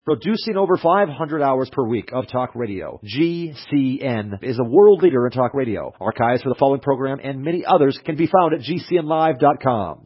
Producing over 500 hours per week of talk radio, GCN is a world leader in talk radio. Archives for the following program and many others can be found at GCNlive.com.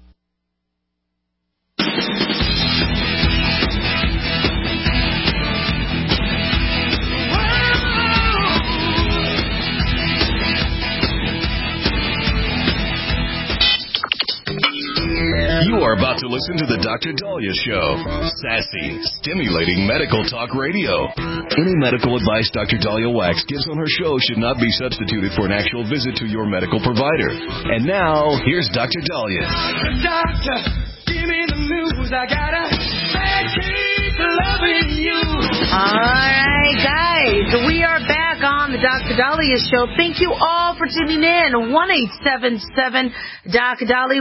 You are about to listen to The Dr. Daliah Show. Sassy, stimulating medical talk radio. Any medical advice Dr. Daliah Wax gives on her show should not be substituted for an actual visit to your medical provider. And now, here's Dr. Daliah. Doctor, give me the news. I gotta keep loving you. All right, guys, we are back on the Dr. Daliah Show. Thank you all for tuning in. 1-877-Dr. Daliah,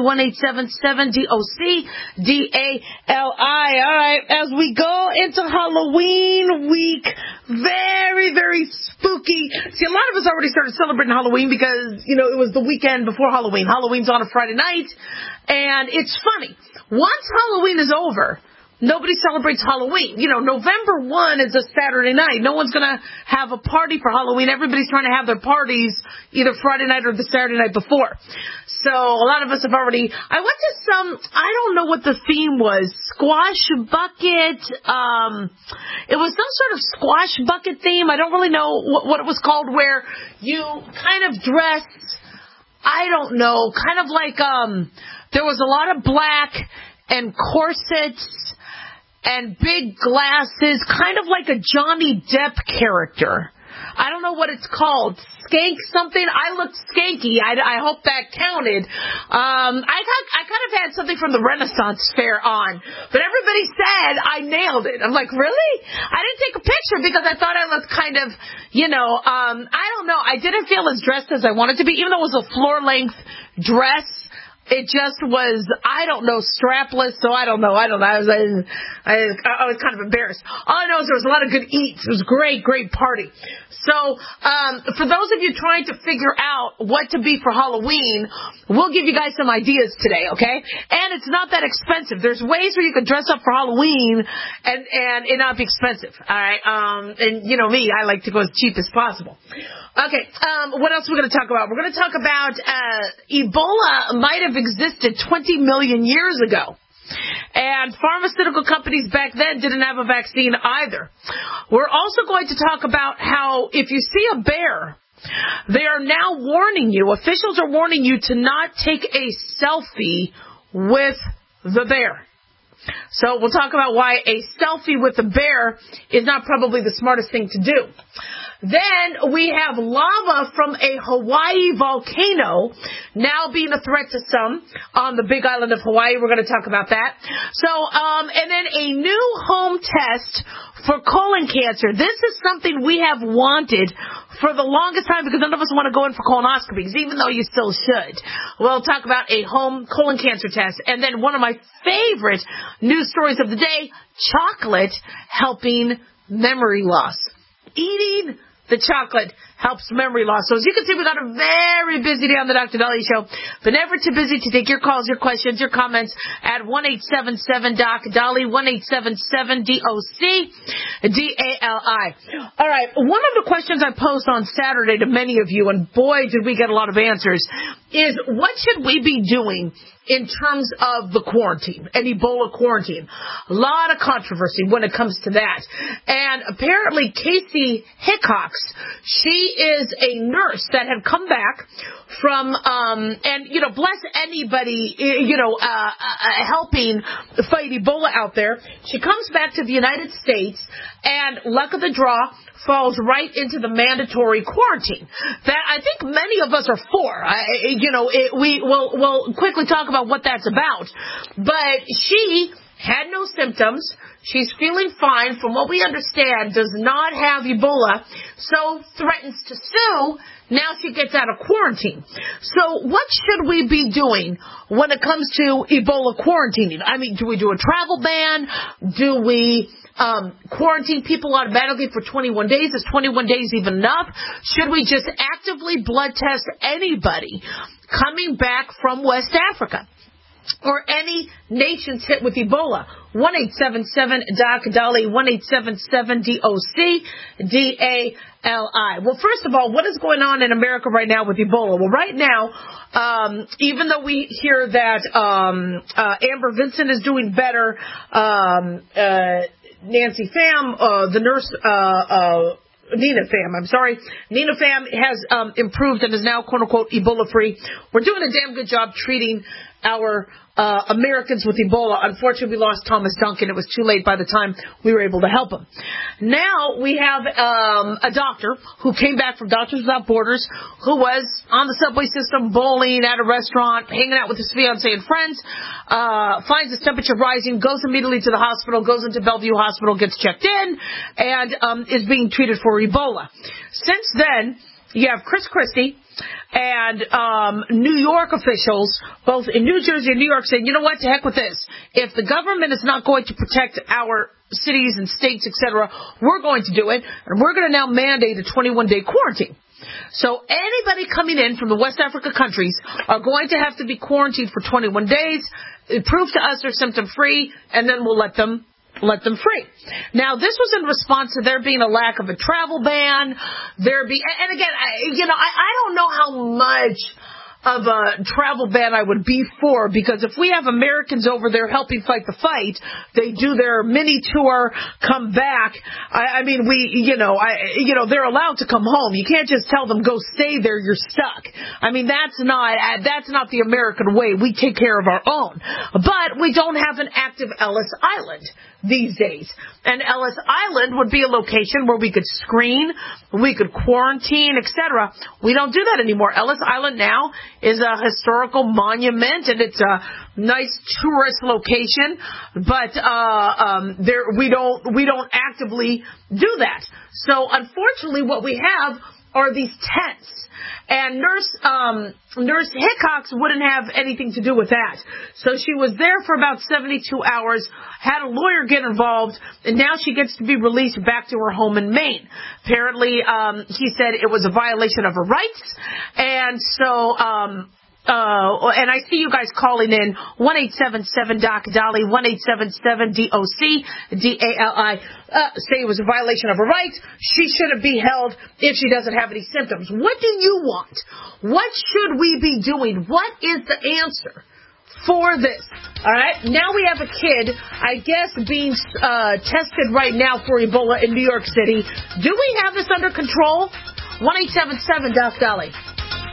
1-877-DOC-DALI. All right, as we go into Halloween week, very, very spooky. See, a lot of us already started celebrating Halloween because, you know, it was the weekend before Halloween. Halloween's on a Friday night, and it's funny. Once Halloween is over, nobody celebrates Halloween. You know, November 1 is a Saturday night. No one's going to have a party for Halloween. Everybody's trying to have their parties either Friday night or the Saturday night before. So a lot of us have already... I went to some... I don't know what the theme was. Squash bucket. It was some sort of squash bucket theme. I don't really know what it was called, where you kind of dress... I don't know. Kind of like... there was a lot of black and corsets and big glasses, kind of like a Johnny Depp character. I don't know what it's called. Skank something? I looked skanky. I hope that counted. I kind of had something from the Renaissance Fair on, but everybody said I nailed it. I'm like, really? I didn't take a picture because I thought I looked kind of, you know, I don't know. I didn't feel as dressed as I wanted to be, even though it was a floor-length dress. It just was, I don't know, strapless, so I don't know. I was kind of embarrassed. All I know is there was a lot of good eats. It was a great, great party. So, for those of you trying to figure out what to be for Halloween, we'll give you guys some ideas today, okay? And it's not that expensive. There's ways where you can dress up for Halloween and it not be expensive, all right? And you know me, I like to go as cheap as possible. Okay, what else are we going to talk about? We're going to talk about Ebola might have existed 20 million years ago. And pharmaceutical companies back then didn't have a vaccine either. We're also going to talk about how if you see a bear, they are now warning you, officials are warning you to not take a selfie with the bear. So we'll talk about why a selfie with the bear is not probably the smartest thing to do. Then we have lava from a Hawaii volcano now being a threat to some on the big island of Hawaii. We're going to talk about that. So, and then a new home test for colon cancer. This is something we have wanted for the longest time because none of us want to go in for colonoscopies, even though you still should. We'll talk about a home colon cancer test. And then one of my favorite news stories of the day, chocolate helping memory loss. Eating the chocolate helps memory loss. So as you can see, we got a very busy day on the Dr. Daliah Show, but never too busy to take your calls, your questions, your comments at 1-877-DOC-DALI, 1-877-DOC-DALI. All right, one of the questions I posed on Saturday to many of you, and boy, did we get a lot of answers, is what should we be doing in terms of the quarantine, an Ebola quarantine? A lot of controversy when it comes to that. And apparently Casey Hickox, she is a nurse that had come back from, and, you know, bless anybody, you know, helping fight Ebola out there. She comes back to the United States, and luck of the draw, falls right into the mandatory quarantine that I think many of us are for. We'll quickly talk about what that's about. But she had no symptoms. She's feeling fine. From what we understand, does not have Ebola, so threatens to sue. Now she gets out of quarantine. So what should we be doing when it comes to Ebola quarantining? I mean, do we do a travel ban? Do we quarantine people automatically for 21 days? Is 21 days even enough? Should we just actively blood test anybody coming back from West Africa? or any nations hit with Ebola. 1-877-DOC-DALI, 1-877-DOC-DALI. Well, first of all, what is going on in America right now with Ebola? Well, right now, even though we hear that Amber Vincent is doing better, Nancy Pham, the nurse, Nina Pham has improved and is now, quote-unquote, Ebola-free. We're doing a damn good job treating our Americans with Ebola. Unfortunately, we lost Thomas Duncan. It was too late by the time we were able to help him. Now we have a doctor who came back from Doctors Without Borders, who was on the subway system, bowling at a restaurant, hanging out with his fiancé and friends, finds his temperature rising, goes immediately to the hospital, goes into Bellevue Hospital, gets checked in, and is being treated for Ebola. Since then, you have Chris Christie and New York officials, both in New Jersey and New York, saying, you know what, to heck with this. If the government is not going to protect our cities and states, etc., we're going to do it, and we're going to now mandate a 21-day quarantine. So anybody coming in from the West Africa countries are going to have to be quarantined for 21 days, prove to us they're symptom-free, and then we'll let them free. Now, this was in response to there being a lack of a travel ban. And again, I don't know how much of a travel ban I would be for, because if we have Americans over there helping fight the fight, they do their mini tour, come back. They're allowed to come home. You can't just tell them go stay there. You're stuck. I mean, that's not the American way. We take care of our own, but we don't have an active Ellis Island these days. And Ellis Island would be a location where we could screen, we could quarantine, etc. We don't do that anymore. Ellis Island now is a historical monument, and it's a nice tourist location, but we don't actively do that. So unfortunately, what we have are these tents. And Nurse Hickox wouldn't have anything to do with that. So she was there for about 72 hours, had a lawyer get involved, and now she gets to be released back to her home in Maine. Apparently, he said it was a violation of her rights, and so and I see you guys calling in 1-877-DOC-DALI, 1-877-DOC-DALI. Say it was a violation of her rights. She shouldn't be held if she doesn't have any symptoms. What do you want? What should we be doing? What is the answer for this? All right. Now we have a kid, I guess, being tested right now for Ebola in New York City. Do we have this under control? 1-877-DOC-DALI.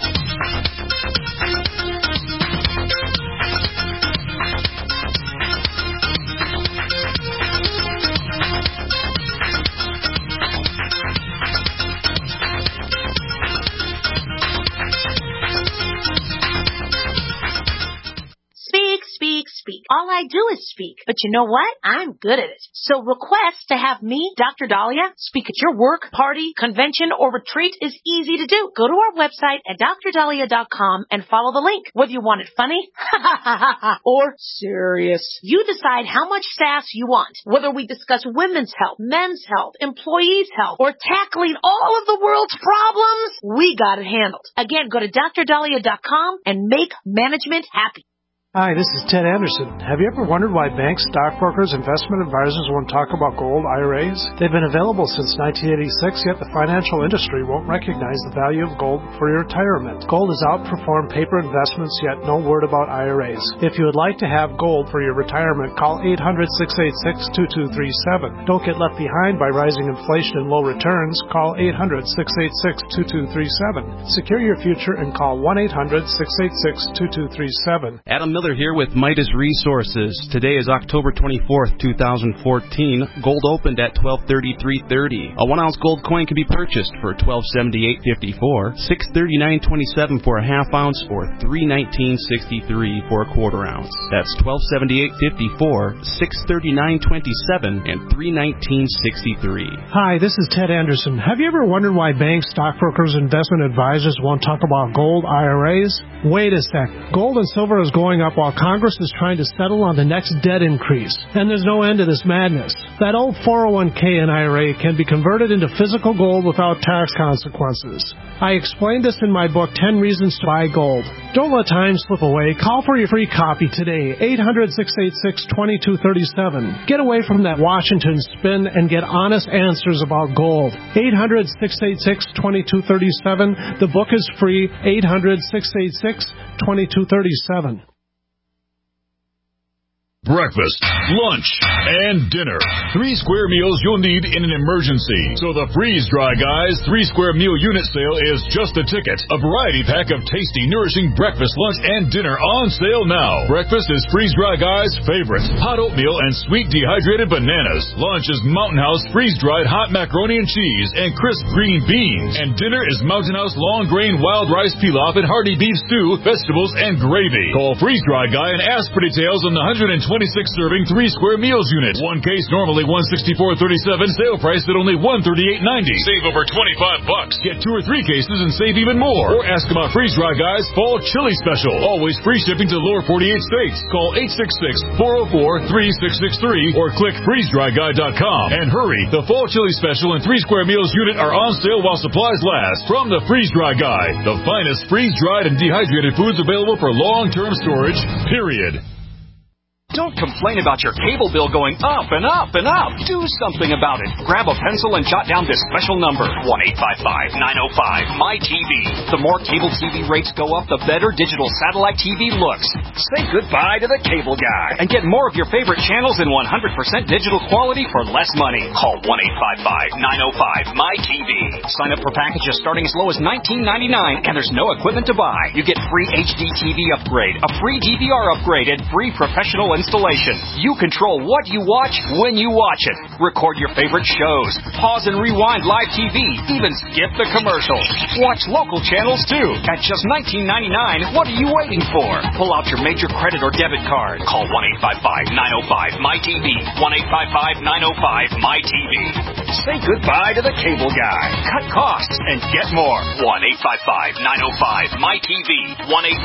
Speak. All I do is speak. But you know what? I'm good at it. So request to have me, Dr. Dahlia, speak at your work, party, convention, or retreat is easy to do. Go to our website at drdahlia.com and follow the link. Whether you want it funny or serious, you decide how much sass you want. Whether we discuss women's health, men's health, employees' health, or tackling all of the world's problems, we got it handled. Again, go to drdahlia.com and make management happy. Hi, this is Ted Anderson. Have you ever wondered why banks, stockbrokers, investment advisors won't talk about gold IRAs? They've been available since 1986, yet the financial industry won't recognize the value of gold for your retirement. Gold has outperformed paper investments, yet no word about IRAs. If you would like to have gold for your retirement, call 800-686-2237. Don't get left behind by rising inflation and low returns. Call 800-686-2237. Secure your future and call 1-800-686-2237. Adam Miller here with Midas Resources. Today is October 24th, 2014. Gold opened at $1233.30. A 1-ounce gold coin can be purchased for $1278.54, $639.27 for a half ounce, or $319.63 for a quarter ounce. That's $1278.54, $639.27, and $319.63. Hi, this is Ted Anderson. Have you ever wondered why banks, stockbrokers, investment advisors won't talk about gold IRAs? Wait a sec. Gold and silver is going up while Congress is trying to settle on the next debt increase. And there's no end to this madness. That old 401k and IRA can be converted into physical gold without tax consequences. I explained this in my book, 10 Reasons to Buy Gold. Don't let time slip away. Call for your free copy today, 800-686-2237. Get away from that Washington spin and get honest answers about gold. 800-686-2237. The book is free, 800-686-2237. Breakfast, lunch, and dinner. 3 square meals you'll need in an emergency. So the Freeze Dry Guys 3 square meal unit sale is just a ticket. A variety pack of tasty, nourishing breakfast, lunch, and dinner on sale now. Breakfast is Freeze Dry Guys' favorite. Hot oatmeal and sweet dehydrated bananas. Lunch is Mountain House freeze-dried hot macaroni and cheese and crisp green beans. And dinner is Mountain House long grain wild rice pilaf and hearty beef stew, vegetables, and gravy. Call Freeze Dry Guy and ask for details on the 126-serving 3 square meals unit. One case normally $164.37. Sale price at only $138.90. Save over $25. Get 2 or 3 cases and save even more. Or ask about Freeze Dry Guys Fall Chili Special. Always free shipping to lower 48 states. Call 866-404-3663 or click freezedryguy.com. And hurry, the Fall Chili Special and 3 square meals unit are on sale while supplies last. From the Freeze Dry Guy, the finest freeze-dried and dehydrated foods available for long-term storage, period. Don't complain about your cable bill going up and up and up. Do something about it. Grab a pencil and jot down this special number, 1-855-905-MY-TV. The more cable TV rates go up, the better digital satellite TV looks. Say goodbye to the cable guy and get more of your favorite channels in 100% digital quality for less money. Call 1-855-905-MY-TV. Sign up for packages starting as low as $19.99, and there's no equipment to buy. You get free HD TV upgrade, a free DVR upgrade, and free professional installation. You control what you watch when you watch it. Record your favorite shows. Pause and rewind live TV. Even skip the commercials. Watch local channels too. At just $19.99, what are you waiting for? Pull out your major credit or debit card. Call 1-855-905-MY-TV. 1-855-905-MY-TV. Say goodbye to the cable guy. Cut costs and get more. 1-855-905-MY-TV.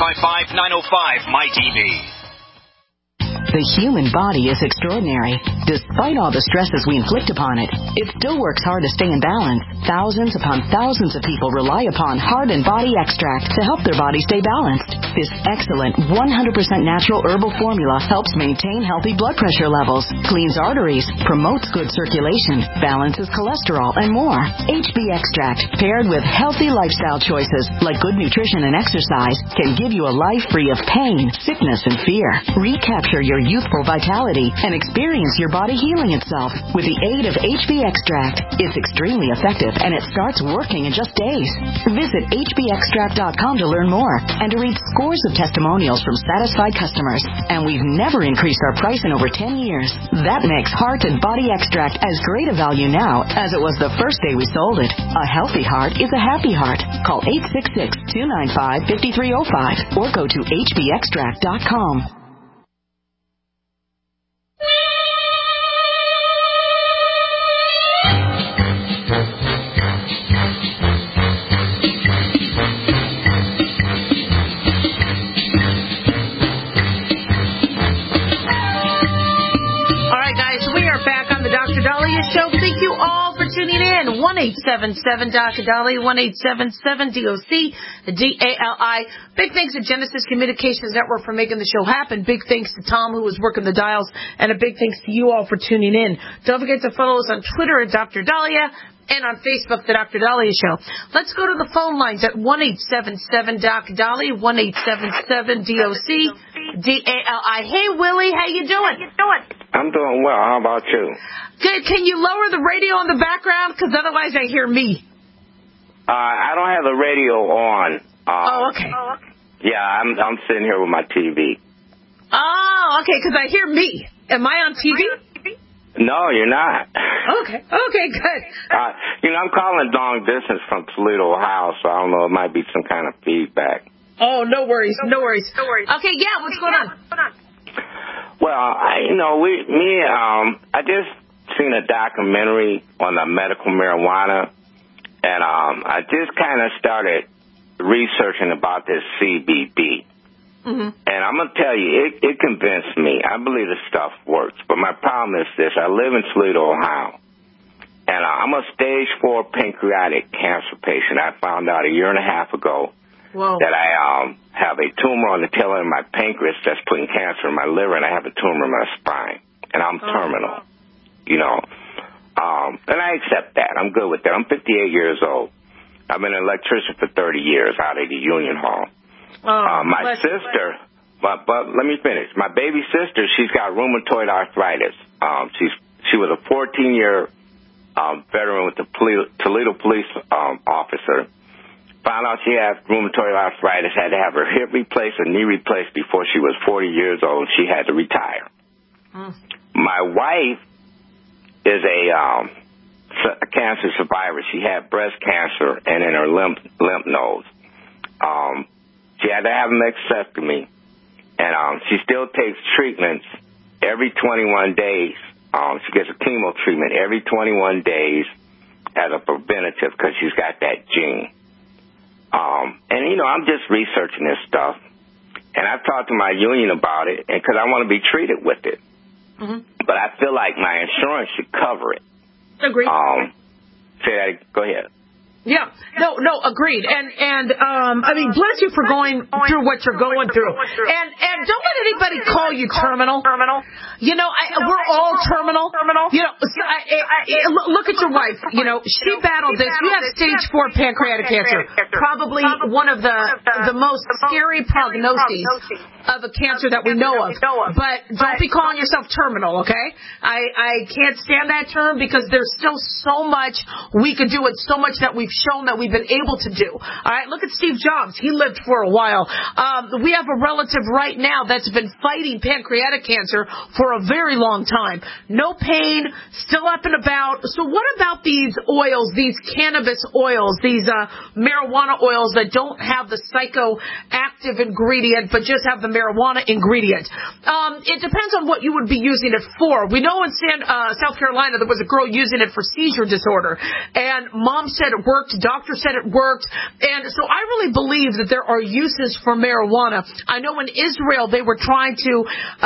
1-855-905-MY-TV. The human body is extraordinary. Despite all the stresses we inflict upon it, it still works hard to stay in balance. Thousands upon thousands of people rely upon Heart and Body Extract to help their body stay balanced. This excellent 100% natural herbal formula helps maintain healthy blood pressure levels, cleans arteries, promotes good circulation, balances cholesterol, and more. HB Extract, paired with healthy lifestyle choices like good nutrition and exercise, can give you a life free of pain, sickness, and fear. Recapture your youthful vitality and experience your body healing itself with the aid of HB Extract. It's extremely effective and it starts working in just days. Visit hbextract.com to learn more and to read scores of testimonials from satisfied customers. And we've never increased our price in over 10 years. That makes Heart and Body Extract as great a value now as it was the first day we sold it. A healthy heart is a happy heart. Call 866-295-5305 or go to hbextract.com. Show. Thank you all for tuning in. 1-877-Dr. Dolly, 1-877-DOC, DALI. Big thanks to Genesis Communications Network for making the show happen. Big thanks to Tom, who was working the dials, and a big thanks to you all for tuning in. Don't forget to follow us on Twitter at Dr. Dahlia and on Facebook, The Dr. Dahlia Show. Let's go to the phone lines at 1-877-Dr. Dolly, 1-877-DOC, DALI. Hey, Willie, how you doing? I'm doing well. How about you? Good. Can you lower the radio in the background? Because otherwise I hear me. I don't have the radio on. Okay. Yeah, I'm sitting here with my TV. Oh, okay, because I hear me. Am I on TV? No, you're not. Okay, good. I'm calling long distance from Toledo, Ohio, so I don't know, it might be some kind of feedback. Oh, no worries. Okay, yeah, what's going on? Well, I just seen a documentary on the medical marijuana, and I just kind of started researching about this CBD. And I'm going to tell you, it convinced me. I believe this stuff works. But my problem is this. I live in Toledo, Ohio. And I'm a stage 4 pancreatic cancer patient. I found out a year and a half ago that I have a tumor on the tail end of my pancreas that's putting cancer in my liver, and I have a tumor in my spine. And I'm terminal, you know. And I accept that. I'm good with that. I'm 58 years old. I've been an electrician for 30 years out of the Union Hall. My sister, but let me finish. My baby sister, she's got rheumatoid arthritis. She was a 14-year veteran with the Toledo police officer. Found out she had rheumatoid arthritis, had to have her hip replaced, her knee replaced before she was 40 years old. She had to retire. My wife is a cancer survivor. She had breast cancer and in her lymph nodes. She had to have a mastectomy, and she still takes treatments every 21 days. She gets a chemo treatment every 21 days as a preventative because she's got that gene. And, you know, I'm just researching this stuff, and I've talked to my union about it because I want to be treated with it. But I feel like my insurance should cover it. Agreed. Say that. Go ahead. Yeah, no, agreed. And I mean, bless you for going through what you're going through. And don't let anybody call you terminal. You know, we're all terminal. You know, look at your wife. You know, she battled this. You have stage 4 pancreatic cancer, probably one of the most scary prognoses of a cancer that we know of. But don't be calling yourself terminal, okay? I can't stand that term because there's still so much we could do and so much that we've shown that we've been able to do. All right, look at Steve Jobs. He lived for a while. We have a relative right now that's been fighting pancreatic cancer for a very long time. No pain, still up and about. So what about these oils, these cannabis oils, these marijuana oils that don't have the psychoactive ingredient but just have the marijuana ingredient? It depends on what you would be using it for. We know in South Carolina there was a girl using it for seizure disorder, and mom said it worked. Doctor said it worked. And so I really believe that there are uses for marijuana. I know in Israel they were trying to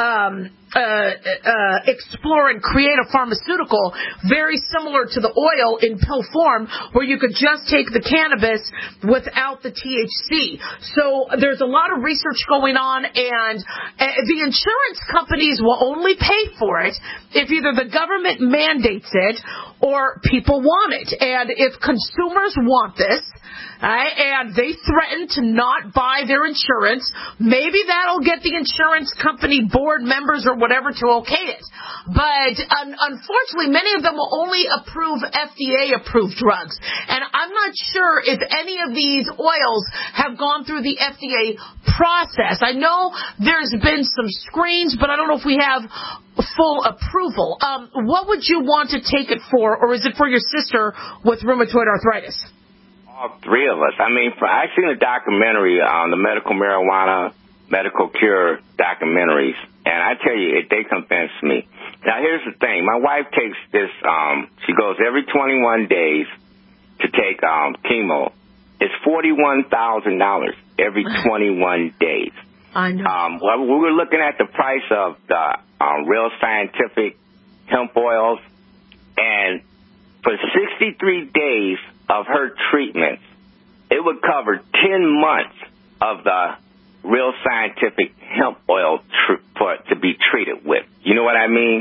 explore and create a pharmaceutical very similar to the oil in pill form where you could just take the cannabis without the THC. So there's a lot of research going on, and the insurance companies will only pay for it if either the government mandates it or people want it. And if consumers want this, and they threaten to not buy their insurance, maybe that'll get the insurance company board members or whatever to okay it. But unfortunately, many of them will only approve FDA-approved drugs. And I'm not sure if any of these oils have gone through the FDA process. I know there's been some screens, but I don't know if we have full approval. What would you want to take it for, or is it for your sister with rheumatoid arthritis? All three of us. I mean, I've seen a documentary on the medical marijuana, medical cure documentaries, and I tell you, they convinced me. Now, here's the thing. My wife takes this, she goes every 21 days to take chemo. It's $41,000 every 21 days. I know. Well, we were looking at the price of the Real Scientific hemp oils, and for 63 days of her treatments, it would cover 10 months of the Real Scientific hemp oil to be treated with. You know what I mean?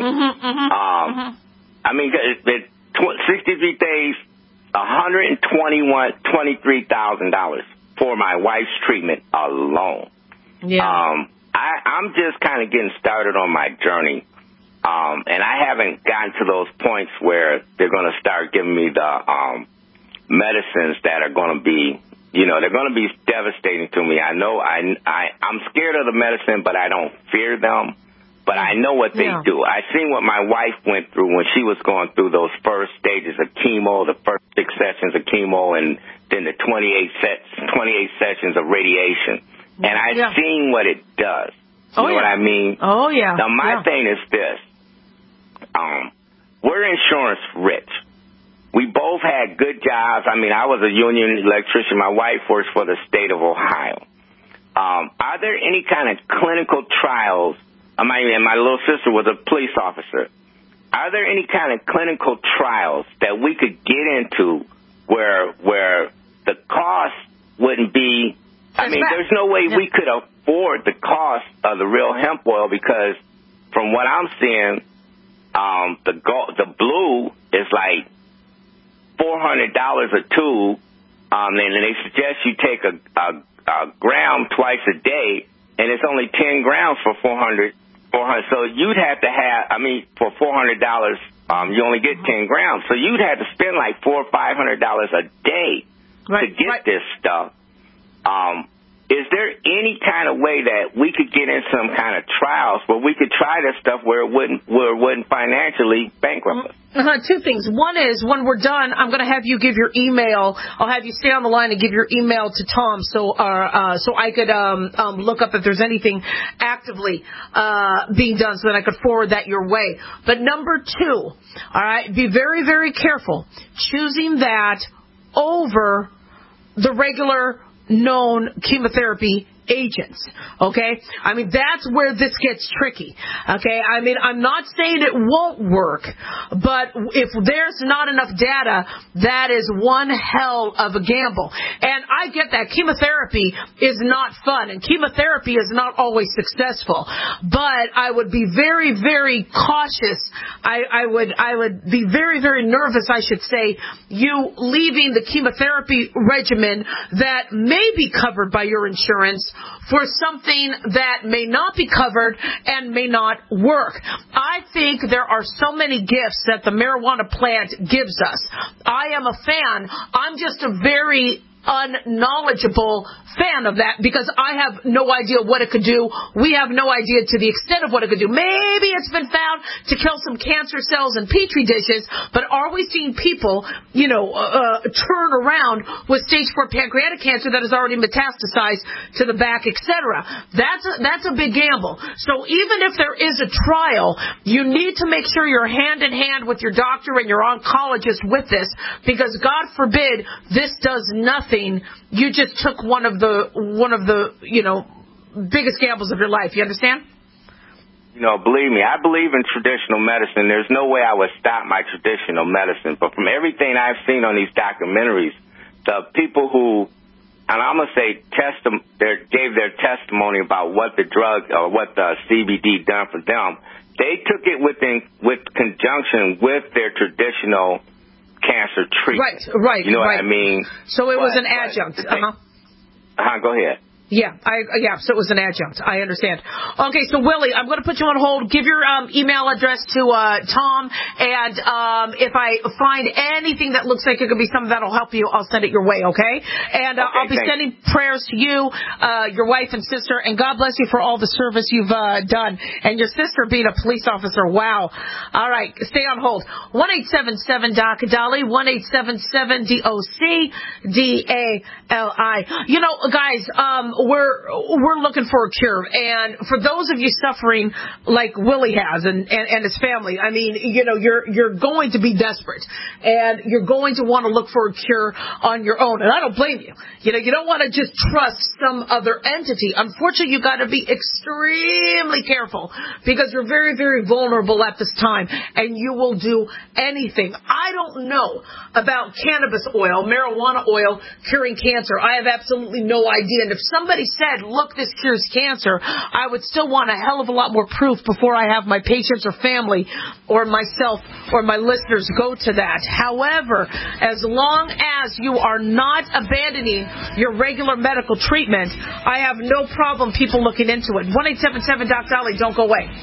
I mean, 63 days, $23,000 for my wife's treatment alone. Yeah. I'm just kind of getting started on my journey, and I haven't gotten to those points where they're going to start giving me the medicines that are going to be, you know, they're going to be devastating to me. I know I'm scared of the medicine, but I don't fear them. But I know what they do. I seen what my wife went through when she was going through those first stages of chemo, the first 6 sessions of chemo, and then the 28 sessions of radiation. And I've seen what it does. You know what I mean? Oh, yeah. Now, my thing is this. We're insurance rich. We both had good jobs. I mean, I was a union electrician. My wife works for the state of Ohio. are there any kind of clinical trials? And my little sister was a police officer. Are there any kind of clinical trials that we could get into where the cost wouldn't be? I mean, there's no way we could afford the cost of the real hemp oil, because from what I'm seeing, the blue is like $400 a tube, and they suggest you take a gram twice a day, and it's only 10 grams for $400. So you'd have to have, for $400, you only get 10 grams. So you'd have to spend like $400 or $500 a day to get this stuff. Is there any kind of way that we could get in some kind of trials where we could try this stuff where it wouldn't financially bankrupt us? Two things. One is, when we're done, I'm going to have you give your email. I'll have you stay on the line and give your email to Tom so I could look up if there's anything actively being done, so that I could forward that your way. But number two, all right, be very, very careful choosing that over the regular known chemotherapy agents, okay? That's where this gets tricky, okay? I'm not saying it won't work, but if there's not enough data, that is one hell of a gamble. And I get that chemotherapy is not fun, and chemotherapy is not always successful, but I would be very, very cautious. I would be very, very nervous, I should say, you leaving the chemotherapy regimen that may be covered by your insurance for something that may not be covered and may not work. I think there are so many gifts that the marijuana plant gives us. I am a fan. I'm just a very unknowledgeable fan of that, because I have no idea what it could do. We have no idea to the extent of what it could do. Maybe it's been found to kill some cancer cells in petri dishes, but are we seeing people, turn around with stage 4 pancreatic cancer that has already metastasized to the back, etc.? That's a big gamble. So even if there is a trial, you need to make sure you're hand in hand with your doctor and your oncologist with this, because God forbid this does nothing. You just took one of the biggest gambles of your life. You understand? Believe me, I believe in traditional medicine. There's no way I would stop my traditional medicine. But from everything I've seen on these documentaries, the people who, and I'm going to say, gave their testimony about what the drug or what the CBD done for them, they took it with conjunction with their traditional cancer treatment. Right. You know what I mean? So it was an adjunct. Go ahead. Yeah, so it was an adjunct. I understand. Okay, so Willie, I'm going to put you on hold. Give your email address to Tom, and if I find anything that looks like it could be something that'll help you, I'll send it your way, okay? And I'll be sending prayers to you, your wife and sister, and God bless you for all the service you've done. And your sister being a police officer, wow. All right, stay on hold. 1-877-DOC-DOLLY, 1-877-DOC-DALI. Guys, we're looking for a cure, and for those of you suffering like Willie has and his family, you're going to be desperate, and you're going to want to look for a cure on your own, and I don't blame you. You don't want to just trust some other entity. Unfortunately, you got to be extremely careful, because you're very, very vulnerable at this time, and you will do anything. I don't know about cannabis oil, marijuana oil curing cancer. I have absolutely no idea, and if somebody said, look, this cures cancer, I would still want a hell of a lot more proof before I have my patients or family or myself or my listeners go to that. However, as long as you are not abandoning your regular medical treatment, I have no problem people looking into it. 1-877-DOC-DOLLY, don't go away.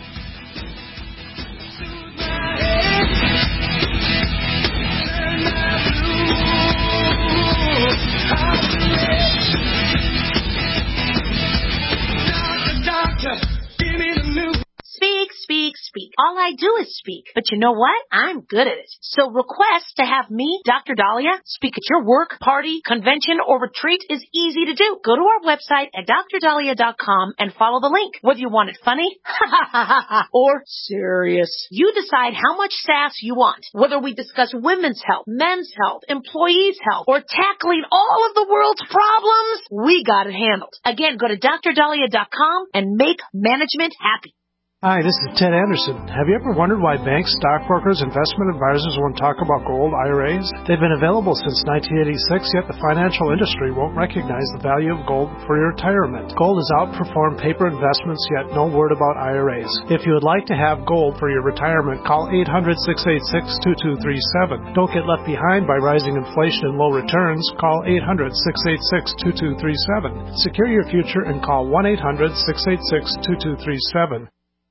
Speak, speak, speak. All I do is speak. But you know what? I'm good at it. So request to have me, Dr. Dahlia, speak at your work, party, convention, or retreat is easy to do. Go to our website at drdahlia.com and follow the link. Whether you want it funny or serious, you decide how much sass you want. Whether we discuss women's health, men's health, employees' health, or tackling all of the world's problems, we got it handled. Again, go to drdahlia.com and make management happy. Hi, this is Ted Anderson. Have you ever wondered why banks, stockbrokers, investment advisors won't talk about gold IRAs? They've been available since 1986, yet the financial industry won't recognize the value of gold for your retirement. Gold has outperformed paper investments, yet no word about IRAs. If you would like to have gold for your retirement, call 800-686-2237. Don't get left behind by rising inflation and low returns. Call 800-686-2237. Secure your future and call 1-800-686-2237.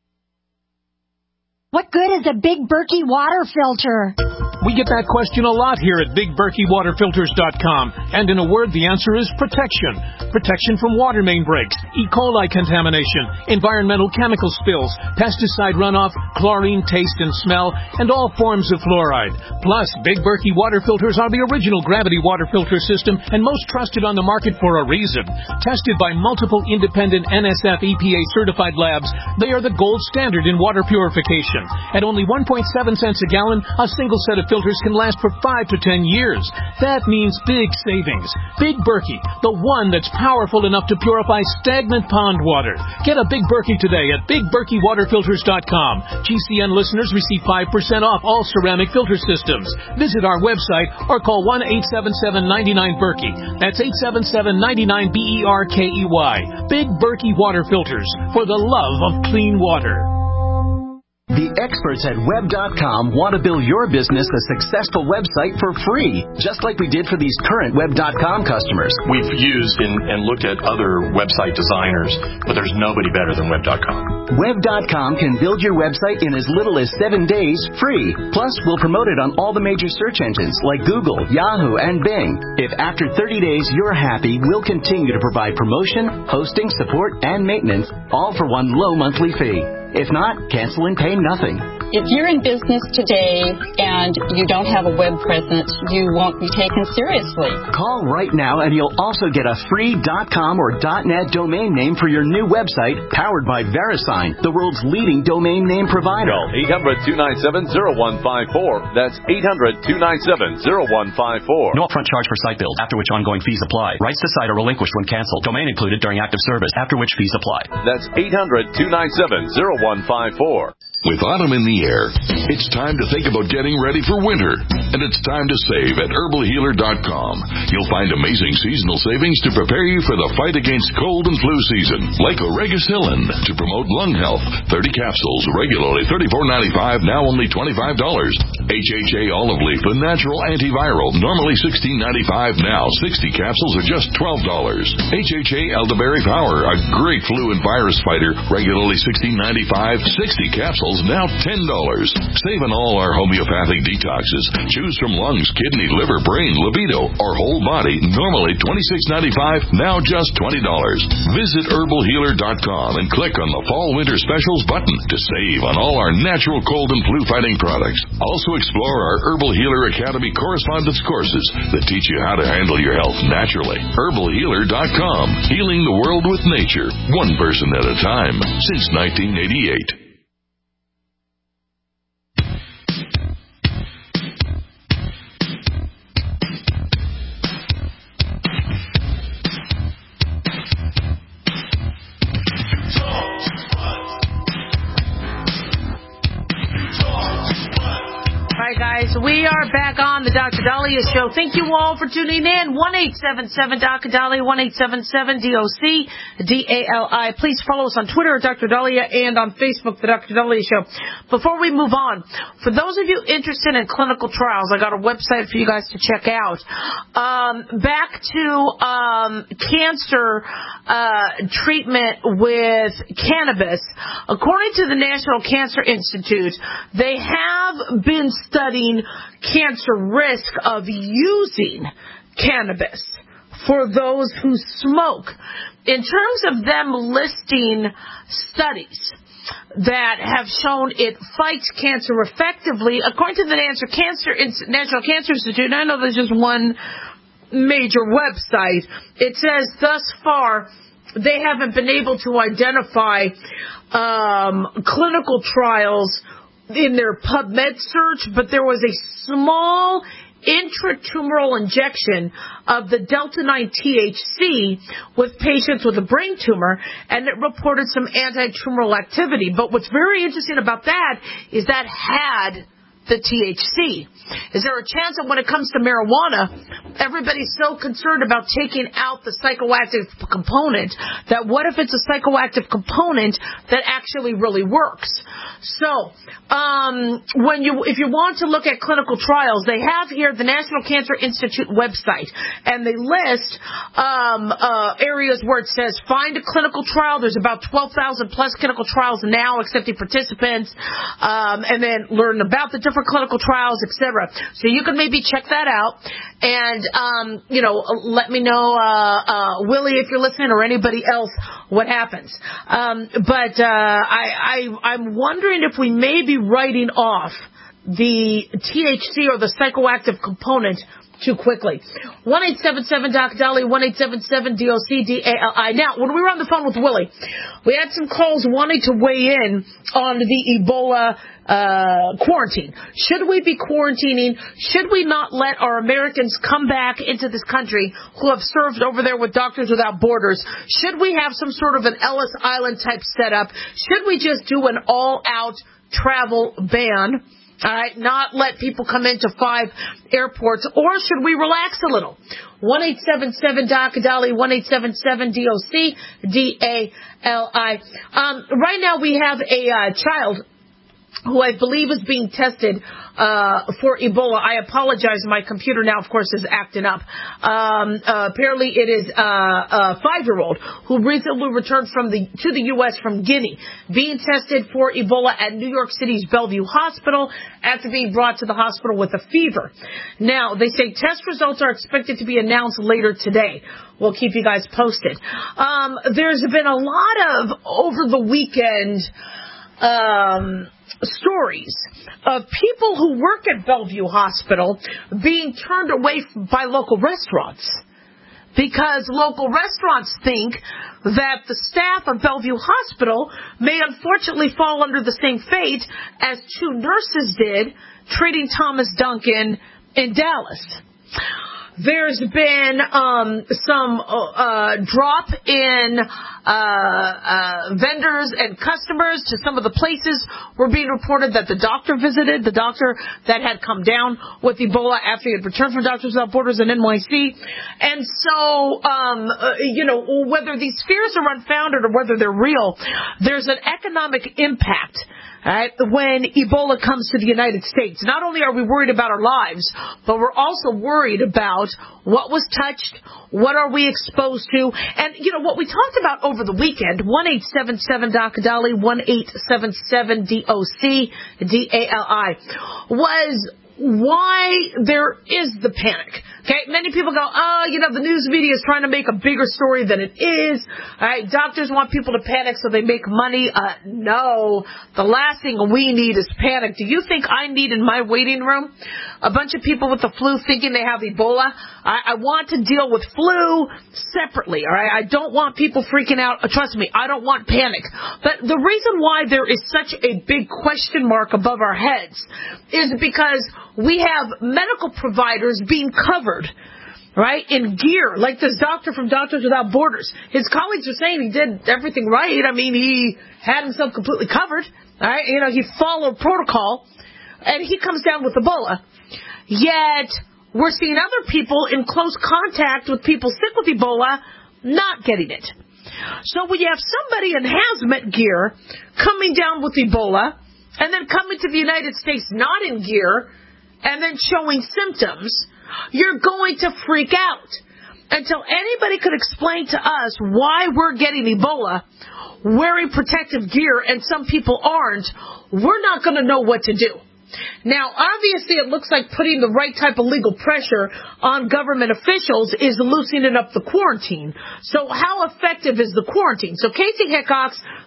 What good is a Big Berkey water filter? We get that question a lot here at BigBerkeyWaterFilters.com. And in a word, the answer is protection. Protection from water main breaks, E. coli contamination, environmental chemical spills, pesticide runoff, chlorine taste and smell, and all forms of fluoride. Plus, Big Berkey water filters are the original gravity water filter system and most trusted on the market for a reason. Tested by multiple independent NSF EPA certified labs, they are the gold standard in water purification. At only 1.7 cents a gallon, a single set of filters can last for 5 to 10 years. That means big savings. Big Berkey, the one that's powerful enough to purify stagnant pond water. Get a Big Berkey today at BigBerkeyWaterFilters.com. GCN listeners receive 5% off all ceramic filter systems. Visit our website or call 1-877-99-BERKEY. That's 877-99-BERKEY. Big Berkey Water Filters, for the love of clean water. The experts at Web.com want to build your business a successful website for free, just like we did for these current Web.com customers. We've used and looked at other website designers, but there's nobody better than Web.com. Web.com can build your website in as little as 7 days free. Plus, we'll promote it on all the major search engines like Google, Yahoo, and Bing. If after 30 days you're happy, we'll continue to provide promotion, hosting, support, and maintenance, all for one low monthly fee. If not, cancel and pay nothing. If you're in business today and you don't have a web presence, you won't be taken seriously. Call right now and you'll also get a free .com or .net domain name for your new website, powered by VeriSign, the world's leading domain name provider. Call 800-297-0154. That's 800-297-0154. No upfront charge for site build, after which ongoing fees apply. Rights to site are relinquished when canceled. Domain included during active service, after which fees apply. That's 800-297-0154. With autumn in the air, it's time to think about getting ready for winter. And it's time to save at herbalhealer.com. You'll find amazing seasonal savings to prepare you for the fight against cold and flu season. Like Oregacillin to promote lung health. 30 capsules, regularly $34.95, now only $25. HHA olive leaf, a natural antiviral, normally $16.95, now 60 capsules are just $12. HHA elderberry power, a great flu and virus fighter, regularly $16.95, 60 capsules, now $10. Save on all our homeopathic detoxes. Choose from lungs, kidney, liver, brain, libido, or whole body, normally $26.95, now just $20. Visit herbalhealer.com and click on the Fall Winter Specials button to save on all our natural cold and flu fighting products. Also explore our Herbal Healer Academy correspondence courses that teach you how to handle your health naturally. herbalhealer.com, healing the world with nature, one person at a time, since 1988. Guys, we are back on the Dr. Dahlia Show. Thank you all for tuning in. 1-877-Dr. Dahlia, 1-877-DOC-DALI. Please follow us on Twitter at Dr. Dahlia and on Facebook, the Dr. Dahlia Show. Before we move on, for those of you interested in clinical trials, I got a website for you guys to check out. Back to cancer treatment with cannabis. According to the National Cancer Institute, they have been studying cancer risk of using cannabis for those who smoke. In terms of them listing studies, that have shown it fights cancer effectively. According to the National Cancer Institute, and I know there's just one major website, it says thus far they haven't been able to identify clinical trials in their PubMed search, but there was a small intratumoral injection of the Delta-9 THC with patients with a brain tumor, and it reported some anti-tumoral activity. But what's very interesting about that is that had the THC. Is there a chance that when it comes to marijuana, everybody's so concerned about taking out the psychoactive component that what if it's a psychoactive component that actually really works? So, if you want to look at clinical trials, they have here the National Cancer Institute website, and they list areas where it says find a clinical trial. There's about 12,000 plus clinical trials now accepting participants, and then learn about the different clinical trials, etc. So you can maybe check that out, and let me know, Willie, if you're listening, or anybody else, what happens. But I'm wondering if we may be writing off the THC or the psychoactive component too quickly. 1-877-DOC-DOLLY, 1-877-DOC-DALI. Now, when we were on the phone with Willie, we had some calls wanting to weigh in on the Ebola quarantine. Should we be quarantining? Should we not let our Americans come back into this country who have served over there with Doctors Without Borders? Should we have some sort of an Ellis Island type setup? Should we just do an all-out travel ban? All right, not let people come into 5 airports, or should we relax a little? 1-877-DOC-DOLLY, 1-877-DOC-DALI. Right now we have a child who I believe is being tested for Ebola. I apologize. My computer now, of course, is acting up. Apparently it is a 5-year-old who recently returned to the U.S. from Guinea, being tested for Ebola at New York City's Bellevue Hospital after being brought to the hospital with a fever. Now, they say test results are expected to be announced later today. We'll keep you guys posted. There's been a lot of, over the weekend, stories of people who work at Bellevue Hospital being turned away by local restaurants because local restaurants think that the staff of Bellevue Hospital may unfortunately fall under the same fate as 2 nurses did treating Thomas Duncan in Dallas. There's been some drop in vendors and customers to some of the places were being reported that the doctor visited, the doctor that had come down with Ebola after he had returned from Doctors Without Borders in NYC. And so, whether these fears are unfounded or whether they're real, there's an economic impact. Right, when Ebola comes to the United States. Not only are we worried about our lives, but we're also worried about what was touched, what are we exposed to, and, what we talked about over the weekend, 1-877-DOC-DOLLY, 1-877-DOC-DALI, was why there is the panic. Okay, many people go, the news media is trying to make a bigger story than it is. All right, doctors want people to panic so they make money. No, the last thing we need is panic. Do you think I need in my waiting room a bunch of people with the flu thinking they have Ebola? I want to deal with flu separately. All right, I don't want people freaking out. Trust me, I don't want panic. But the reason why there is such a big question mark above our heads is because we have medical providers being covered, right, in gear, like this doctor from Doctors Without Borders. His colleagues are saying he did everything right. I mean, he had himself completely covered, all right? He followed protocol, and he comes down with Ebola. Yet, we're seeing other people in close contact with people sick with Ebola not getting it. So when you have somebody in hazmat gear coming down with Ebola, and then coming to the United States not in gear, and then showing symptoms, you're going to freak out. Until anybody could explain to us why we're getting Ebola, wearing protective gear, and some people aren't, we're not going to know what to do. Now, obviously, it looks like putting the right type of legal pressure on government officials is loosening up the quarantine. So how effective is the quarantine? So Casey Hickox,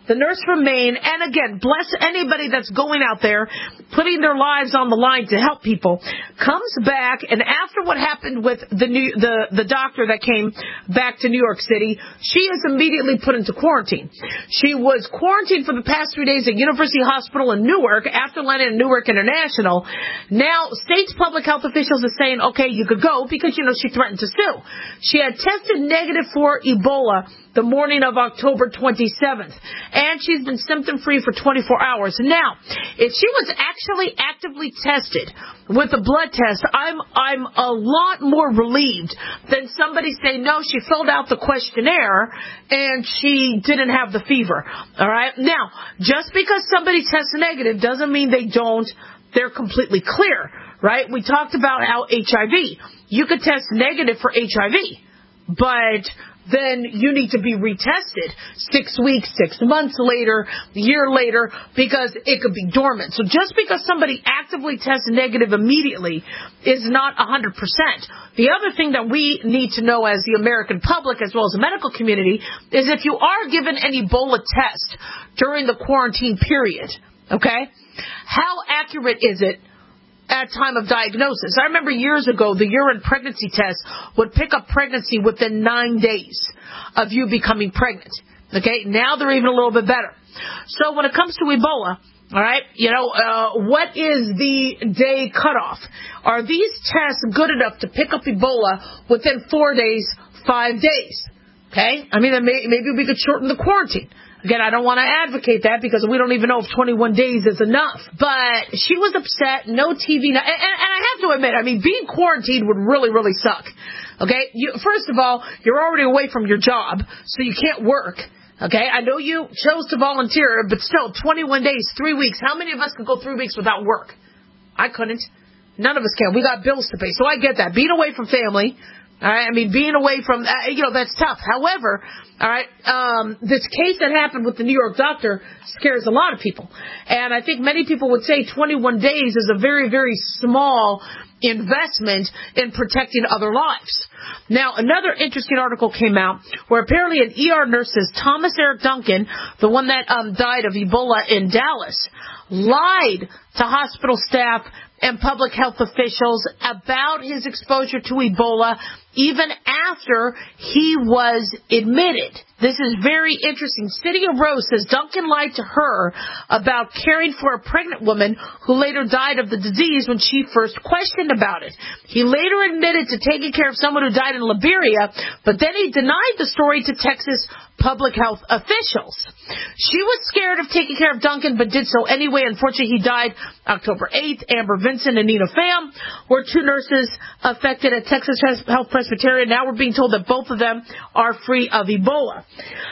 the nurse from Maine, and again, bless anybody that's going out there, putting their lives on the line to help people, comes back, and after what happened with the doctor that came back to New York City, she is immediately put into quarantine. She was quarantined for the past 3 days at University Hospital in Newark after landing in Newark International. Now, state's public health officials are saying, okay, you could go because, she threatened to sue. She had tested negative for Ebola the morning of October 27th, and she's been symptom-free for 24 hours. Now, if she was actually actively tested with a blood test, I'm a lot more relieved than somebody saying, no, she filled out the questionnaire and she didn't have the fever. All right? Now, just because somebody tests negative doesn't mean they're completely clear, right? We talked about how HIV, you could test negative for HIV, but then you need to be retested 6 weeks, 6 months later, a year later, because it could be dormant. So just because somebody actively tests negative immediately is not 100%. The other thing that we need to know as the American public, as well as the medical community, is if you are given an Ebola test during the quarantine period, okay, how accurate is it at time of diagnosis? I remember years ago, the urine pregnancy test would pick up pregnancy within 9 days of you becoming pregnant. Okay, now they're even a little bit better. So when it comes to Ebola, all right, what is the day cutoff? Are these tests good enough to pick up Ebola within 4 days, 5 days? Okay, I mean, maybe we could shorten the quarantine. Again, I don't want to advocate that because we don't even know if 21 days is enough. But she was upset, no TV. And I have to admit, being quarantined would really, really suck. Okay? First of all, you're already away from your job, so you can't work. Okay? I know you chose to volunteer, but still, 21 days, 3 weeks. How many of us could go 3 weeks without work? I couldn't. None of us can. We got bills to pay. So I get that. Being away from family, all right, being away from, that's tough. However, all right, this case that happened with the New York doctor scares a lot of people. And I think many people would say 21 days is a very, very small investment in protecting other lives. Now, another interesting article came out where apparently an ER nurse, Thomas Eric Duncan, the one that died of Ebola in Dallas, lied to hospital staff and public health officials about his exposure to Ebola even after he was admitted. This is very interesting. City of Rose says Duncan lied to her about caring for a pregnant woman who later died of the disease when she first questioned about it. He later admitted to taking care of someone who died in Liberia, but then he denied the story to Texas public health officials. She was scared of taking care of Duncan, but did so anyway. Unfortunately, he died October 8th. Amber Vincent and Nina Pham were two nurses affected at Texas Health Presbyterian. Now we're being told that both of them are free of Ebola.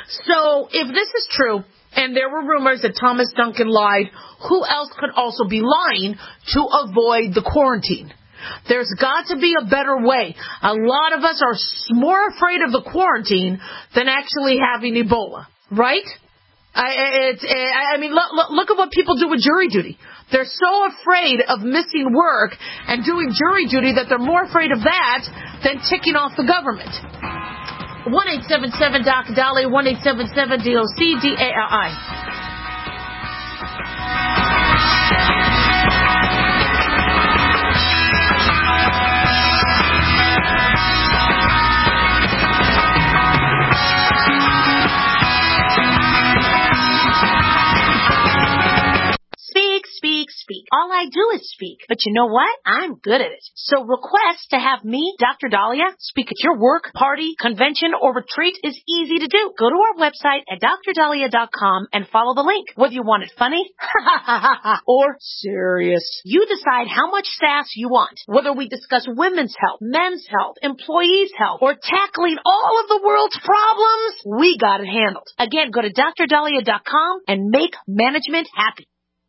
So if this is true, and there were rumors that Thomas Duncan lied, who else could also be lying to avoid the quarantine? There's got to be a better way. A lot of us are more afraid of the quarantine than actually having Ebola, right? Look at what people do with jury duty. They're so afraid of missing work and doing jury duty that they're more afraid of that than ticking off the government. 1-877-DOC-DALI, 1-877-DOC-DALI. Speak. All I do is speak. But you know what? I'm good at it. So request to have me, Dr. Dahlia, speak at your work, party, convention, or retreat is easy to do. Go to our website at drdahlia.com and follow the link. Whether you want it funny or serious, you decide how much sass you want. Whether we discuss women's health, men's health, employees' health, or tackling all of the world's problems, we got it handled. Again, go to drdahlia.com and make management happy.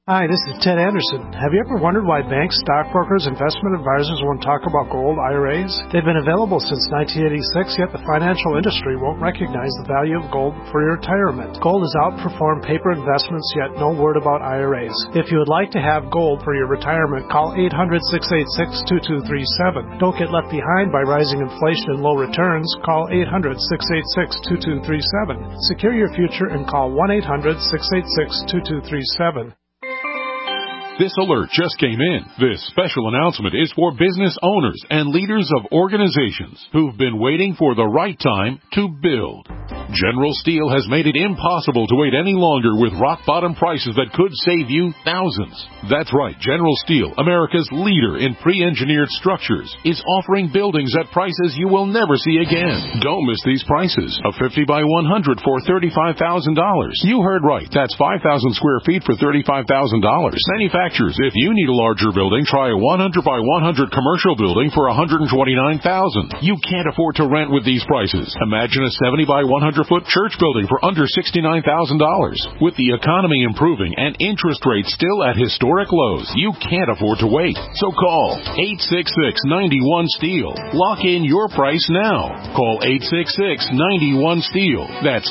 Hi, this is Ted Anderson. Have you ever wondered why banks, stockbrokers, investment advisors won't talk about gold IRAs? They've been available since 1986, yet the financial industry won't recognize the value of gold for your retirement. Gold has outperformed paper investments, yet no word about IRAs. If you would like to have gold for your retirement, call 800-686-2237. Don't get left behind by rising inflation and low returns. Call 800-686-2237. Secure your future and call 1-800-686-2237. This alert just came in. This special announcement is for business owners and leaders of organizations who've been waiting for the right time to build. General Steel has made it impossible to wait any longer with rock-bottom prices that could save you thousands. That's right, General Steel, America's leader in pre-engineered structures, is offering buildings at prices you will never see again. Don't miss these prices. A 50 by 100 for $35,000. You heard right. That's 5,000 square feet for $35,000. Manufacturers, if you need a larger building, try a 100 by 100 commercial building for $129,000. You can't afford to rent with these prices. Imagine a 70 by 100-foot church building for under $69,000. With the economy improving and interest rates still at historic lows, you can't afford to wait. So call 866-91-STEEL. Lock in your price now. Call 866-91-STEEL. That's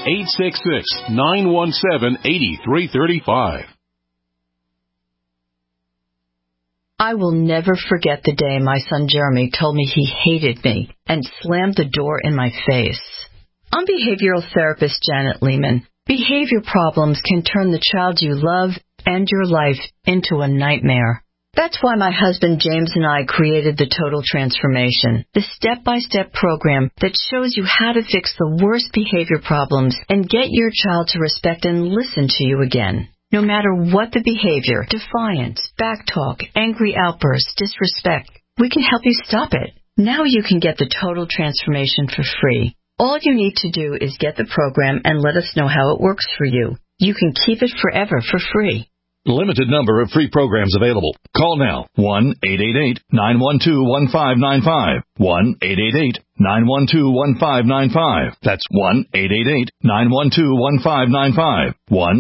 866-917-8335. I will never forget the day my son Jeremy told me he hated me and slammed the door in my face. I'm behavioral therapist Janet Lehman. Behavior problems can turn the child you love and your life into a nightmare. That's why my husband James and I created the Total Transformation, the step-by-step program that shows you how to fix the worst behavior problems and get your child to respect and listen to you again. No matter what the behavior, defiance, backtalk, angry outbursts, disrespect, we can help you stop it. Now you can get the Total Transformation for free. All you need to do is get the program and let us know how it works for you. You can keep it forever for free. Limited number of free programs available. Call now. 1-888-912-1595. 1-888-912-1595. That's 1-888-912-1595.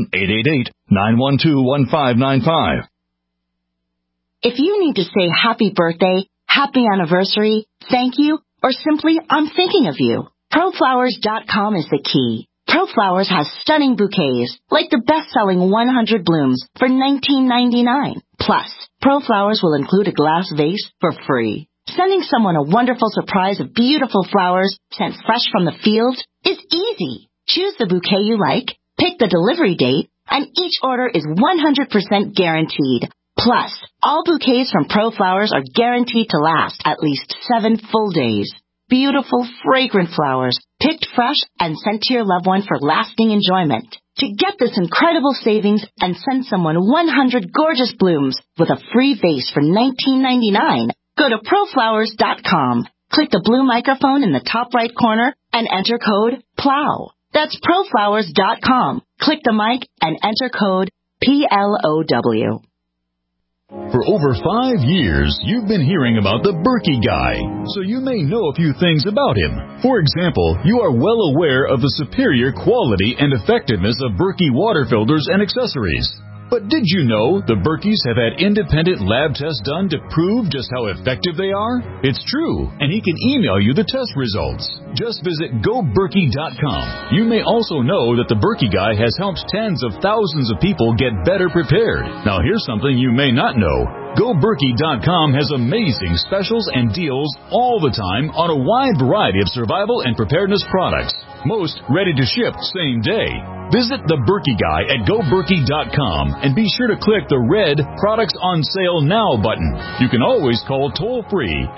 1-888-912-1595. If you need to say happy birthday, happy anniversary, thank you, or simply I'm thinking of you, ProFlowers.com is the key. ProFlowers has stunning bouquets, like the best-selling 100 blooms for $19.99. Plus, ProFlowers will include a glass vase for free. Sending someone a wonderful surprise of beautiful flowers sent fresh from the field is easy. Choose the bouquet you like, pick the delivery date, and each order is 100% guaranteed. Plus, all bouquets from ProFlowers are guaranteed to last at least 7 full days. Beautiful, fragrant flowers, picked fresh and sent to your loved one for lasting enjoyment. To get this incredible savings and send someone 100 gorgeous blooms with a free vase for $19.99, go to ProFlowers.com. Click the blue microphone in the top right corner and enter code PLOW. That's ProFlowers.com. Click the mic and enter code PLOW. For over 5 years, you've been hearing about the Berkey Guy, so you may know a few things about him. For example, you are well aware of the superior quality and effectiveness of Berkey water filters and accessories. But did you know the Berkeys have had independent lab tests done to prove just how effective they are? It's true, and he can email you the test results. Just visit GoBerkey.com. You may also know that the Berkey Guy has helped tens of thousands of people get better prepared. Now here's something you may not know. GoBerkey.com has amazing specials and deals all the time on a wide variety of survival and preparedness products. Most ready to ship same day. Visit the Berkey Guy at GoBerkey.com and be sure to click the red Products on Sale Now button. You can always call toll-free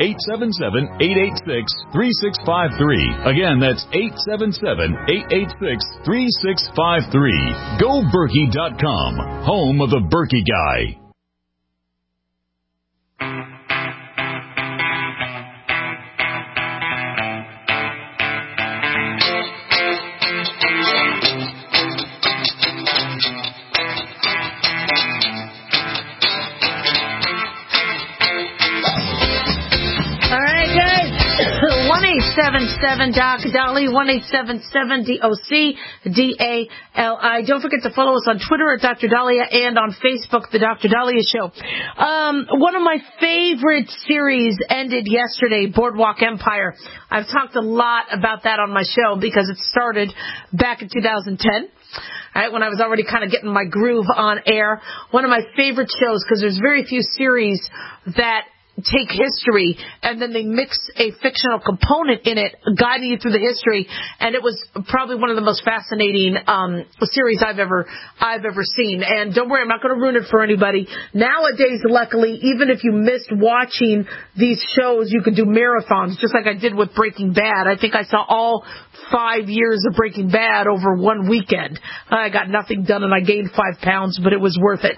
877-886-3653. Again, that's 877-886-3653. GoBerkey.com, home of the Berkey Guy. 1-877-DOC-DOLLY, 1-877-DOC-DALI. Don't forget to follow us on Twitter at Dr. Dahlia and on Facebook, The Dr. Dahlia Show. One of my favorite series ended yesterday, Boardwalk Empire. I've talked a lot about that on my show because it started back in 2010. Right, when I was already kind of getting my groove on air. One of my favorite shows, because there's very few series that take history and then they mix a fictional component in it, guiding you through the history. And it was probably one of the most fascinating series I've ever seen. And don't worry, I'm not going to ruin it for anybody. Nowadays, luckily, even if you missed watching these shows, you could do marathons, just like I did with Breaking Bad. I think I saw all 5 years of Breaking Bad over one weekend. I got nothing done and I gained 5 pounds, but it was worth it.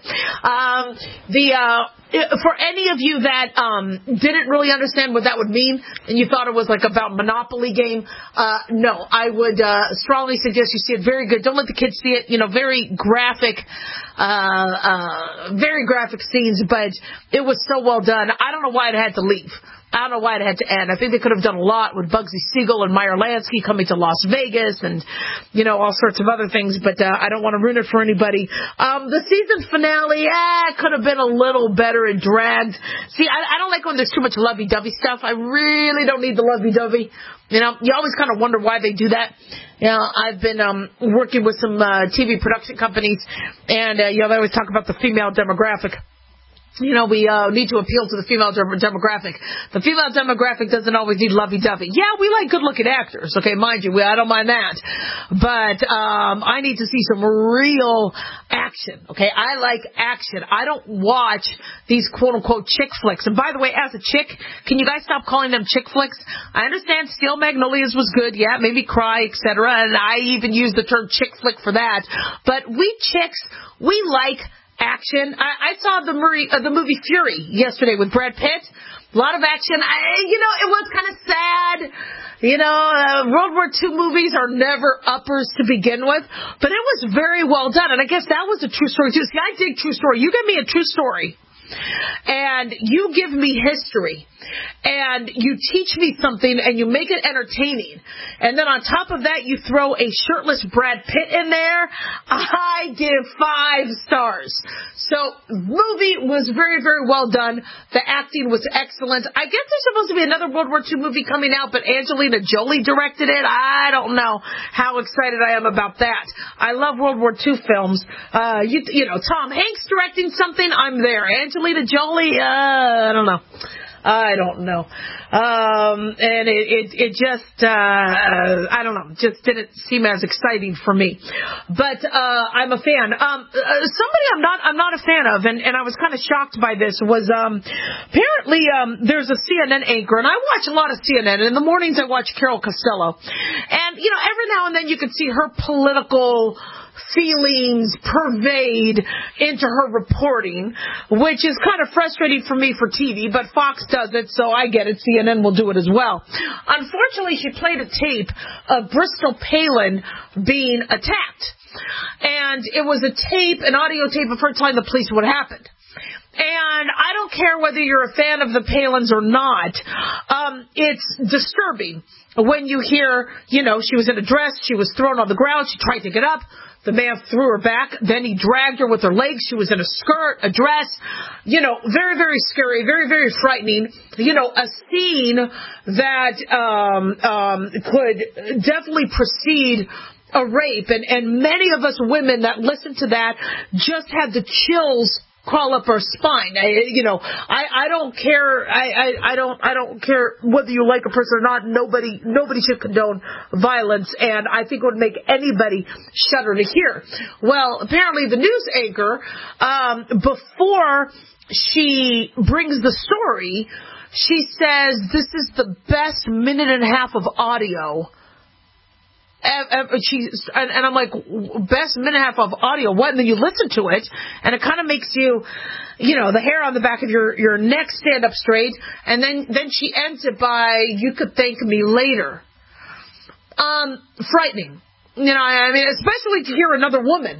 For any of you that didn't really understand what that would mean and you thought it was like about Monopoly game, no, I would strongly suggest you see it. Very good. Don't let the kids see it. You know, very graphic scenes, but it was so well done. I don't know why it had to leave. I don't know why it had to end. I think they could have done a lot with Bugsy Siegel and Meyer Lansky coming to Las Vegas and, you know, all sorts of other things, but I don't want to ruin it for anybody. The season finale, could have been a little better and dragged. See, I don't like when there's too much lovey-dovey stuff. I really don't need the lovey-dovey. You know, you always kind of wonder why they do that. You know, I've been working with some TV production companies, and, you know, they always talk about the female demographic. You know, we need to appeal to the female demographic. The female demographic doesn't always need lovey-dovey. Yeah, we like good-looking actors, okay, mind you. I don't mind that. But I need to see some real action, okay? I like action. I don't watch these quote-unquote chick flicks. And by the way, as a chick, can you guys stop calling them chick flicks? I understand Steel Magnolias was good, yeah, maybe Cry, etc. And I even use the term chick flick for that. But we chicks, we like action. I saw the movie Fury yesterday with Brad Pitt. A lot of action. It was kind of sad. You know, World War II movies are never uppers to begin with, but it was very well done. And I guess that was a true story too. See, I dig true story. You give me a true story, and you give me history, and you teach me something, and you make it entertaining, and then on top of that, you throw a shirtless Brad Pitt in there, I give 5 stars. So, movie was very, very well done. The acting was excellent. I guess there's supposed to be another World War II movie coming out, but Angelina Jolie directed it. I don't know how excited I am about that. I love World War II films. You know, Tom Hanks directing something, I'm there. Angelina Jolie, I don't know. And it just, I don't know, just didn't seem as exciting for me. But, I'm a fan. Somebody I'm not a fan of, and I was kind of shocked by this, was, apparently, there's a CNN anchor, and I watch a lot of CNN, and in the mornings I watch Carol Costello. And, you know, every now and then you can see her political feelings pervade into her reporting, which is kind of frustrating for me for TV, but Fox does it, so I get it. CNN will do it as well. Unfortunately, she played a tape of Bristol Palin being attacked. And it was an audio tape of her telling the police what happened. And I don't care whether you're a fan of the Palins or not, it's disturbing when you hear, you know, she was in a dress, she was thrown on the ground, she tried to get up, the man threw her back, then he dragged her with her legs, she was in a skirt, a dress, you know, very, very scary, very, very frightening, you know, a scene that could definitely precede a rape, and many of us women that listened to that just had the chills crawl up our spine. I don't care. I don't care whether you like a person or not. Nobody should condone violence, and I think it would make anybody shudder to hear. Well, apparently the news anchor, before she brings the story, she says this is the best minute and a half of audio. And I'm like, best minute and a half of audio, what? And then you listen to it, and it kind of makes you, you know, the hair on the back of your neck stand up straight, and then she ends it by, you could thank me later. Frightening. You know, I mean, especially to hear another woman,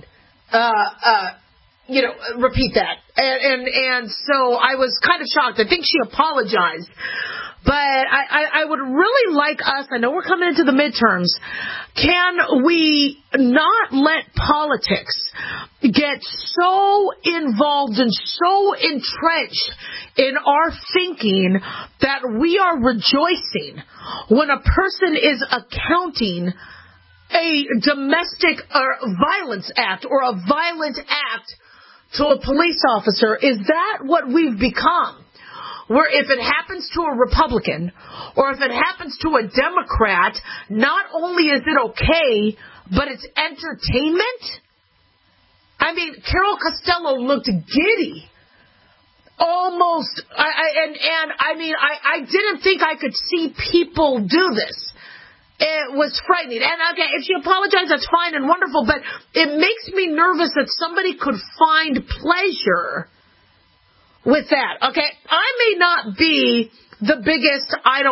repeat that. And so I was kind of shocked. I think she apologized. But I would would really like us, I know we're coming into the midterms, can we not let politics get so involved and so entrenched in our thinking that we are rejoicing when a person is accounting a domestic violence act or a violent act to a police officer? Is that what we've become? Where if it happens to a Republican or if it happens to a Democrat, not only is it okay, but it's entertainment? I mean, Carol Costello looked giddy. Almost. I didn't think I could see people do this. It was frightening. And okay, if she apologized, that's fine and wonderful, but it makes me nervous that somebody could find pleasure with that. Okay, I may not be the biggest,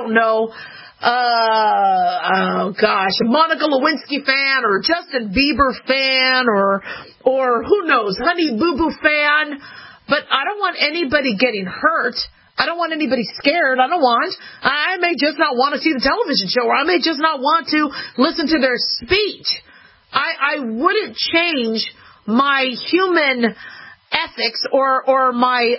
Monica Lewinsky fan or Justin Bieber fan or who knows, Honey Boo Boo fan, but I don't want anybody getting hurt. I don't want anybody scared. I may just not want to see the television show, or I may just not want to listen to their speech. I wouldn't change my human ethics or my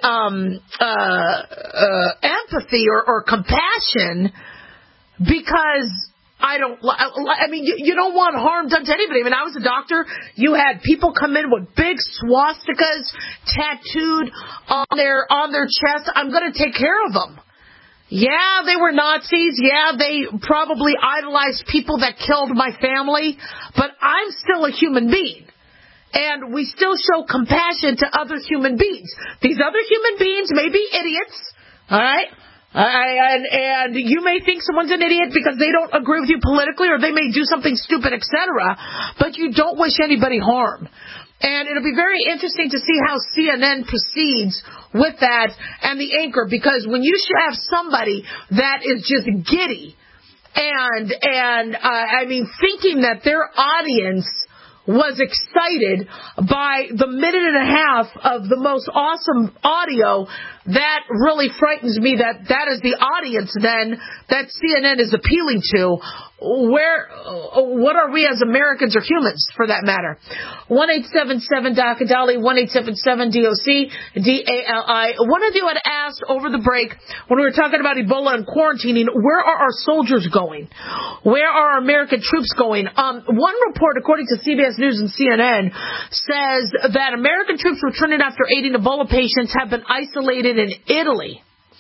empathy or compassion because you don't want harm done to anybody. I mean, I was a doctor. You had people come in with big swastikas tattooed on their chest. I'm going to take care of them. Yeah, they were Nazis. Yeah, they probably idolized people that killed my family. But I'm still a human being. And we still show compassion to other human beings. These other human beings may be idiots. All right? And you may think someone's an idiot because they don't agree with you politically, or they may do something stupid, etc. But you don't wish anybody harm. And it'll be very interesting to see how CNN proceeds with that and the anchor, because when you have somebody that is just giddy and thinking that their audience was excited by the minute and a half of the most awesome audio, that really frightens me that is the audience then that CNN is appealing to. What are we as Americans or humans, for that matter? 1-877-DOC-DALI, 1-877-DOC-DALI. One of you had asked over the break when we were talking about Ebola and quarantining, where are our soldiers going? Where are our American troops going? One report, according to CBS News and CNN, says that American troops returning after aiding Ebola patients have been isolated in Italy.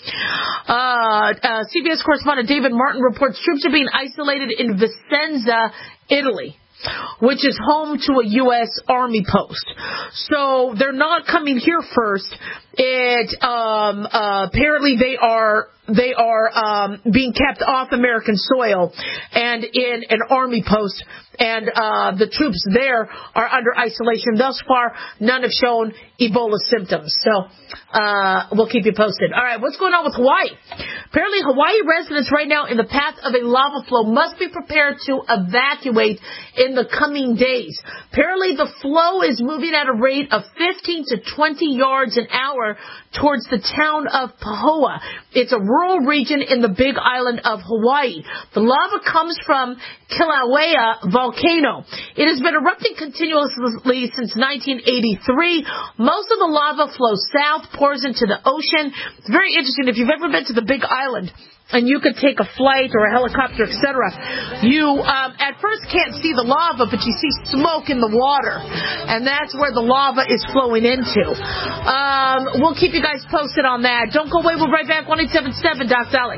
CBS correspondent David Martin reports troops are being isolated in Vicenza, Italy, which is home to a U.S. Army post. So they're not coming here first. Apparently they are being kept off American soil and in an Army post, and the troops there are under isolation. Thus far, none have shown Ebola symptoms. So we'll keep you posted. All right, what's going on with Hawaii? Apparently, Hawaii residents right now in the path of a lava flow must be prepared to evacuate in the coming days. Apparently, the flow is moving at a rate of 15 to 20 yards an hour towards the town of Pahoa. It's a rural region in the Big Island of Hawaii. The lava comes from Kilauea volcano. It has been erupting continuously since 1983. Most of the lava flows south, pours into the ocean. It's very interesting. If you've ever been to the Big Island, and you could take a flight or a helicopter, etc., you at first can't see the lava, but you see smoke in the water, and that's where the lava is flowing into. We'll keep you guys posted on that. Don't go away. We'll be right back. 1-877-DOC-DALI.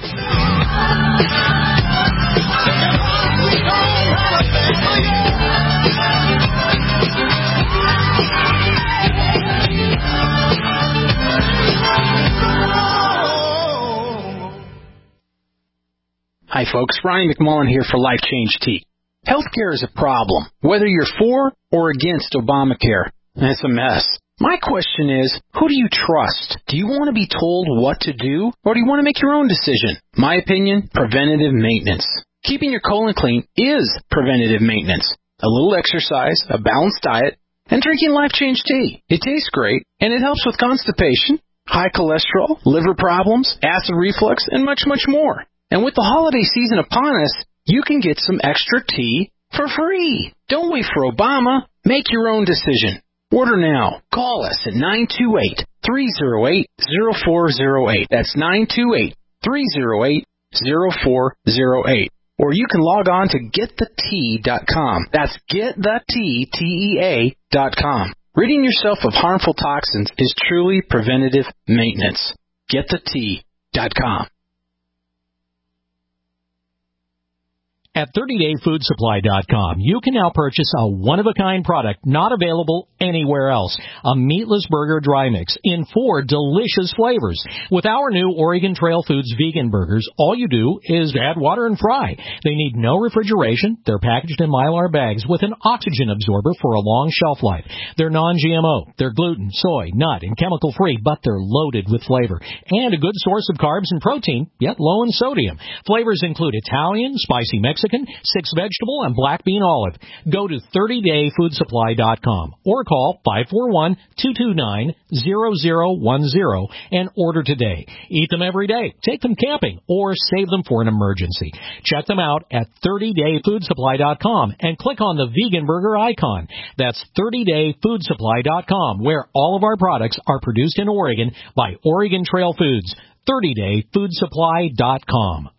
Hi, folks. Ryan McMullen here for Life Change Tea. Healthcare is a problem, whether you're for or against Obamacare. It's a mess. My question is, who do you trust? Do you want to be told what to do, or do you want to make your own decision? My opinion, preventative maintenance. Keeping your colon clean is preventative maintenance. A little exercise, a balanced diet, and drinking Life Change Tea. It tastes great, and it helps with constipation, high cholesterol, liver problems, acid reflux, and much, much more. And with the holiday season upon us, you can get some extra tea for free. Don't wait for Obama. Make your own decision. Order now. Call us at 928-308-0408. That's 928-308-0408. Or you can log on to getthetea.com. That's getthetea.com. Ridding yourself of harmful toxins is truly preventative maintenance. Getthetea.com. At 30dayfoodsupply.com, you can now purchase a one-of-a-kind product not available anywhere else. A meatless burger dry mix in 4 delicious flavors. With our new Oregon Trail Foods vegan burgers, all you do is add water and fry. They need no refrigeration. They're packaged in Mylar bags with an oxygen absorber for a long shelf life. They're non-GMO. They're gluten, soy, nut, and chemical-free, but they're loaded with flavor. And a good source of carbs and protein, yet low in sodium. Flavors include Italian, spicy Mexican, 6 vegetable, and black bean olive. Go to 30dayfoodsupply.com or call 541-229-0010 and order today. Eat them every day, take them camping, or save them for an emergency. Check them out at 30dayfoodsupply.com and click on the vegan burger icon. That's 30dayfoodsupply.com, where all of our products are produced in Oregon by Oregon Trail Foods. 30dayfoodsupply.com.